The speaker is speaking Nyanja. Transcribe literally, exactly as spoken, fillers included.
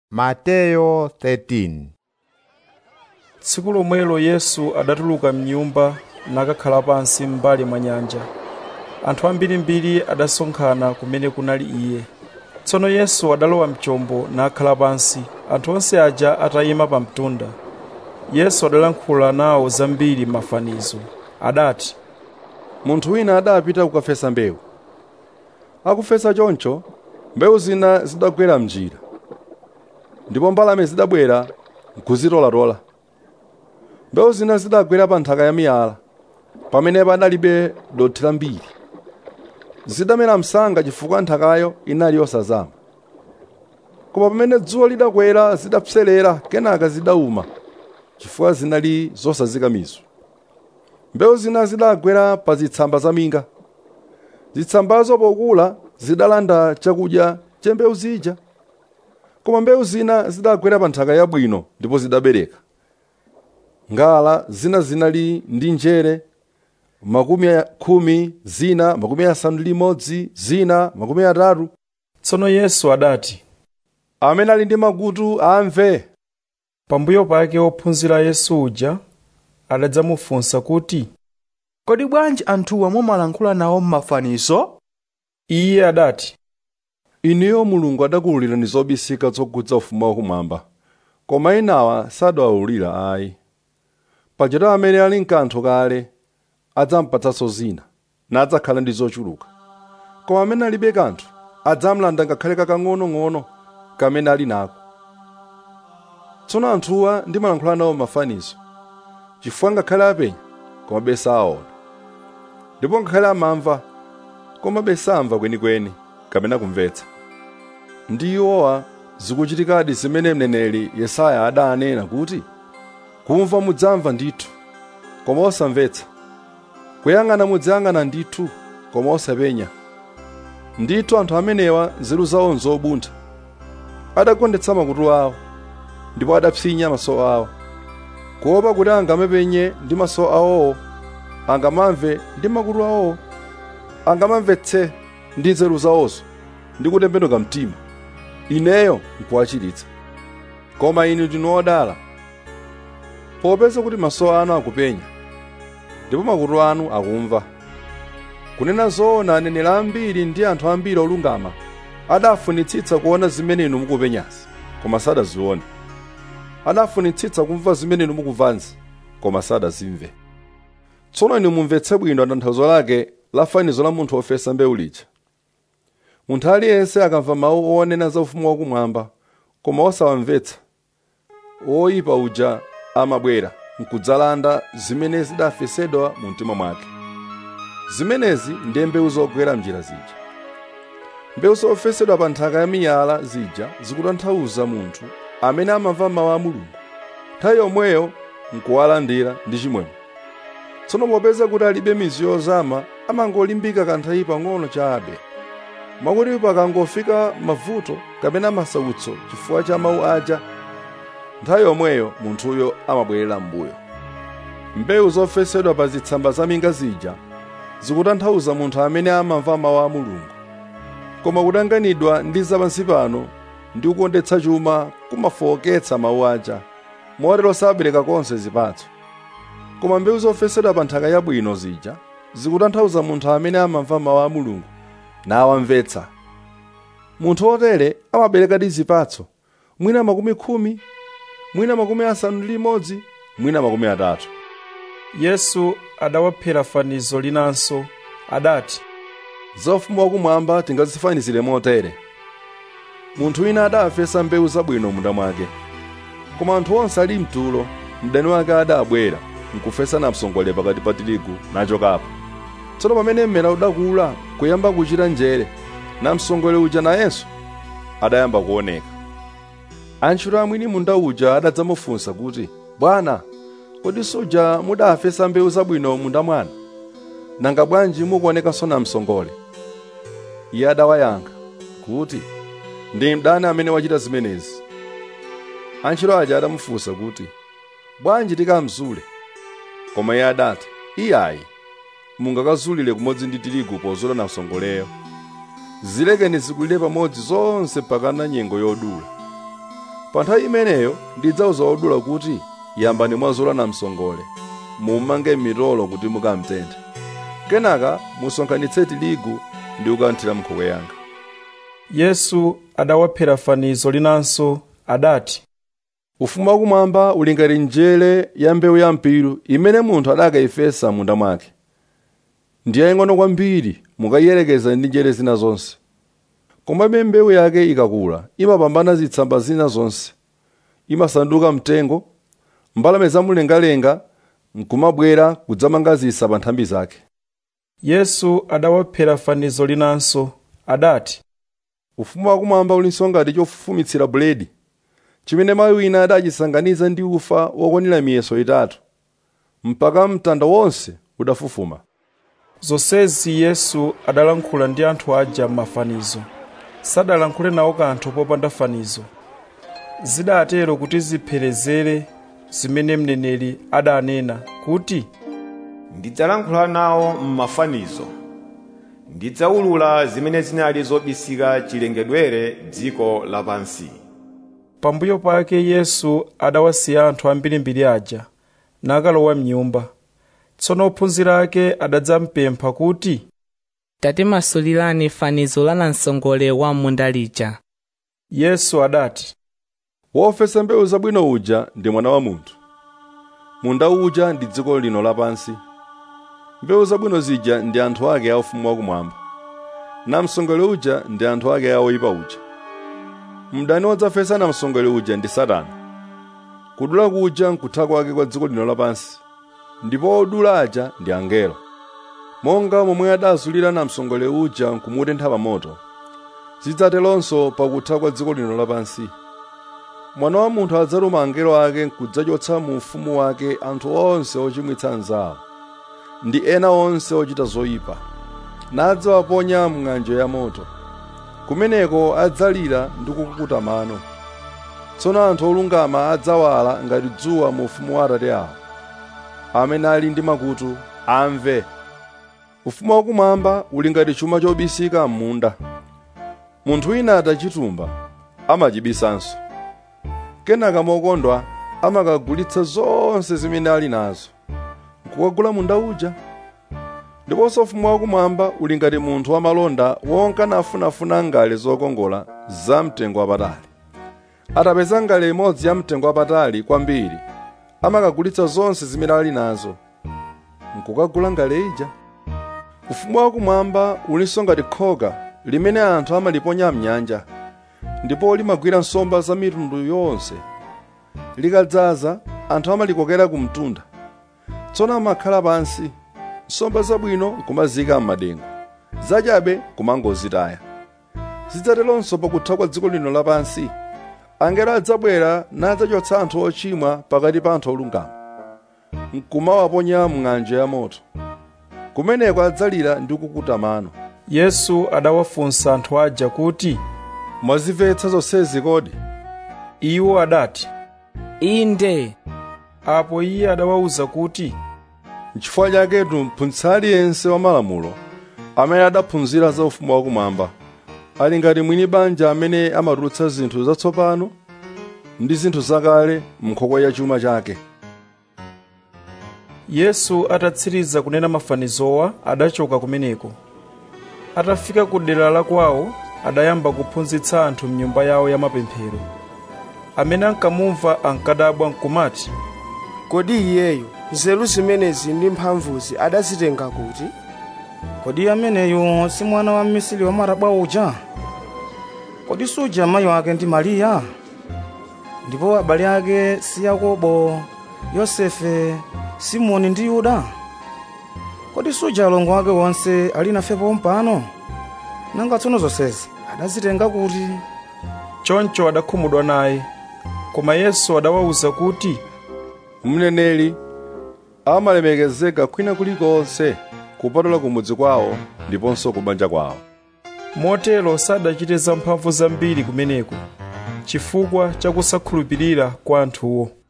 Mateyo thirteen. Tsiku lomwelo Yesu adatuluka mnyumba nakakhala pansi m'mbali mwa nyanja. Anthu ambirimbiri adasonkhana kumene kunali iye. Tsono Yesu adalowa mchombo nakhala pansi, anthu onse aja atayima pa mtunda. Yesu adalankhula nawo zambiri mafanizo. Adati, munthu wina adapita kukafesa mbewu. Akufesa choncho, mbewu zina zidagwera m'njira, ndipo mbalame zidabwera nkuzitolatola. Mbewu zina zidagwera pa nthaka ya miyala, pamene padalibe dothi lambiri. Zidamera msanga chifukwa nthakayo inali yosazama. Koma pamene dzuwa lidakwera zidapserera, kenaka zidauma chifukwa zinali zosazika mizu. Mbewu zina zidagwera pa zitsamba za minga. Zitsambazo pokula zidalanda chakudya cha mbewu zija. Koma mbewu zina zidagwera pa nthaka yabwino ndipo zidabereka. Ngala zina zinali ndi njere makumi khumi, zina makumi asanu ndi limodzi, zina makumi atatu. Tsono Yesu adati, amene ali ndi makutu amve. Pambuyo pake ophunzira Yesu uja adadzamufunsa kuti, kodi bwanji anthuwa mumalankhula nawo m'mafanizo? Iye adati, inuyo Mulungu adakuwululirani zobisika zokhudza ufumu wakumwamba, koma inawa sadawawululira ayi. Pajatu amene ali nkanthu kale adzampatsanso zina, nadzakhala ndi zochuluka. Koma amene alibe kanthu adzamlanda ngakhale kakang'onong'ono kamene ali nako. Tsono anthuwa ndimalankhula nawo mafanizo, chifukwa ngakhale apenya koma saona, ndipo ngakhale amamva koma samva kwenikweni kapena kumvetsa. Ndi iwowa zikuchitikadi zimene mneneri Yesaya adanena kuti, kumva mudzamva ndithu koma osamvetsa, kuyang'ana mudzayang'ana ndithu koma osapenya. Ndithu anthu amenewa nzeru zawo nzobuntha, adagondetsa makutu awo ndipo adapsinya maso awo, kuopa kuti angamapenye ndi maso awowo, angamamve ndi makutu awowo, angamamvetse ndi nzeru zawozo ndi kutembenuka mtima, ineyo nkuwachiritsa. Koma inu ndinu odala, popeza kuti maso anu akupenya ndipo makutu anu akumva. Kunena zoona, aneneri ambiri ndi anthu ambiri olungama adafunitsitsa kuona zimene inu mukupenyazi koma sadazione, adafunitsitsa kumva zimene inu mukumvazi koma sadazimve. Tsono inu mumvetse bwino tanthauzo lake la fanizo la munthu wofesa mbewu lija. Munthu aliyense akamva mawu onena za ufumu wakumwamba koma osawamvetsa, woyipa uja amabwera nkudzalanda zimene zidafesedwa mu mtima mwake. Zimenezi ndiye mbewu zogwera m'njira zija. Mbewu zofesedwa pa nthaka ya miyala zija zikutanthauza munthu amene amamva mawu a Mulungu, nthawi yomweyo nkuwalandira ndi chimwemwe. Tsono popeza kuti alibe mizu yozama, amangolimbika kanthawi pang'ono chabe. Mwakuti pakangofika mavuto kapena masautso chifukwa cha mawu aja, nthawi yomweyo munthuyo amabwerera m'mbuyo. Mbewu zofesedwa pa zitsamba za minga zija zikutanthauza munthu amene amamva mawu a Mulungu, koma kutanganidwa ndi zapansi pano ndi kukondetsa chuma kumafowoketsa mawu aja, motero sabereka konse zipatso. Koma mbewu zofesedwa pa nthaka yabwino zija zikutanthauza munthu amene amamva mawu a Mulungu nawamvetsa. Munthu otere amaberekadi zipatso, mwina makumi khumi, mwina makumi asanu ndi limodzi, mwina makumi atatu. Yesu adawaphera fanizo linanso, adati, za ufumu wakumwamba tingazifanizire motere. Munthu wina adafesa mbewu zabwino munda mwake, koma anthu onse ali mtulo, mdani wake adabwera nkufesa na msongole pakati pa tirigu nachokapo. Tsono pamene mmera udakula kuyamba kuchita njere, na msongole uja nayenso adayamba kuoneka. Antchito amwini munda uja adadzamufunsa kuti, Bwana, kodi suja mudafesa mbewu zabwino munda mwanu? Nanga bwanji mukuonekanso na msongole? Iye adawayankha kuti, ndi mdani amene wachita zimenezi. Antchito aja adamufunsa kuti, bwanji tikamzule? Koma iye adati, iyayi, mungakazulire kumodzi ndi tirigu pozula na msongoleyo. Zilekeni zikulire pamodzi zonse pakana nyengo yodula. Pa nthawi imeneyo ndidzauza odula kuti yambani mwazula na msongole, mumange mitolo kuti mukamtenthe. Kenaka musonkhanitse tirigu ndi kukanthira m'nkhokwe yanga. Yesu adawaphera fanizo linanso adati, ufumu wakumwamba uli ngati njere ya mbewu ya mpiru imene munthu adakayifesa munda mwake. Ndi yaying'ono kwambiri mukayiyerekeza ndi njere zina zonse. Komabe mbewu yake ikakula imapambana zitsamba zina zonse, imasanduka mtengo, mbalame zamumlengalenga nkumabwera kudzamanga zisa pa nthambi zake. Yesu adawaphera fanizo linanso adati, ufumu wakumwamba ulinso ngati chofufumitsira buledi chimene mayi wina adachisanganiza ndi ufa wokwanira miyeso itatu, mpaka mtanda wonse udafufuma. Zonsezi Yesu adalankhula ndi anthu aja m'mafanizo, sadalankhule nawo kanthu popanda fanizo. Zidatero kuti zipherezere zimene mneneri adanena kuti, ndidzalankhula nawo m'mafanizo, ndidzawulula zimene zinali zobisika chilengedwere dziko lapansi. Pambuyo pake Yesu adawasiya anthu ambirimbiri aja nakalowa m'nyumba. Tsono ophunzira ake adadzampempha kuti, tatimasulirani fanizo la namsongole wa munda lija. Yesu adati, wofesa mbewu zabwino uja ndi mwana wa munthu. Munda uja ndi dziko lino lapansi. Mbewu zabwino zija ndi anthu ake a ufumu wakumwamba. Namsongole uja ndi anthu ake a oyipa uja. Mdani wodzafesa namsongole uja ndi Satana. Kudula kuja nkutha kwake kwa dziko lino lapansi, ndipo odula aja ndi angelo. Monga momwe adasulira namsongole uja nkumutentha pa moto, zidzatelonso pakutha kwa dziko lino lapansi. Mwana wa munthu adzatuma angelo ake nkudzachotsa mu ufumu wake anthu onse ochimwitsa anzawo ndi ena onse ochita zoyipa, nadzawaponya m'ng'anjo ya moto. Kumeneko adzalira ndi kukukuta mano. Tsono anthu olungama adzawala ngati dzuwa mu ufumu wa Atate awo. Amene ali ndi makutu amve. Ufumu wakumwamba uli ngati chuma chobisika m'munda. Munthu wina atachitumba amachibisanso. Kenaka mokondwa amakagulitsa zonse zimene ali nazo nkukagula munda uja. Ndiponso ufumu wakumwamba uli ngati munthu wamalonda wonka nafunafuna ngale zokongola za mtengo wapatali. Atapeza ngale imodzi ya mtengo wapatali kwambiri, amakagulitsa zonse zimene ali nazo nkukagula ngale ija. Ufumu wakumwamba ulinso ngati khoka limene anthu amaliponya m'nyanja, ndipo limagwira nsomba za mitundu yonse. Likadzaza anthu amalikokera ku mtunda. Tsono amakhala pansi, nsomba zabwino nkumazika m'madengu, zachabe kumangozitaya. Zidzatelonso pakutha kwa dziko lino lapansi. Angelo adzabwera nadzachotsa anthu ochimwa pakati pa anthu olungama, nkumawaponya m'ng'anjo ya moto. Kumeneko adzalira ndi kukuta mano. Yesu adawafunsa anthu aja kuti, mwazimvetsa zonsezi kodi? Iwo adati, inde. Apo iye adawawuza kuti, n'chifukwa chaketu mphunzitsi aliyense wa malamulo amene adaphunzira za ufumu wakumwamba ali ngati mwini banja amene amatulutsa zinthu zatsopano ndi zinthu zakale m'nkhokwe ya chuma chake. Yesu atatsiriza kunena mafanizowa adachoka kumeneko. Atafika ku dera la kwawo adayamba kuphunzitsa anthu m'nyumba yawo ya mapemphero. Amene ankamumva ankadabwa nkumati, kodi iyeyo nzeru zimenezi ndi mphamvuzi adazitenga kuti? Kodi ameneyo si mwana wa mmisiri wa marabwa uja? Kodi suja mayi wake ndi Mariya? Ndipo abale ake si Yakobo, Yosefe, Simoni ndi Yuda? Kodi suja alongo wake wonse ali nafe pompano? Nanga tsono zonsezi adazitenga kuti? Choncho adakhumudwa naye. Koma Yesu adawawuza kuti, mneneri amalemekezeka kwina kulikonse kupatula kumudzi kwawo ndiponso kubanja kwawo. Motero sadachite zamphamvu zambiri kumeneko, chifukwa chakusakhulupirira kwa anthuwo.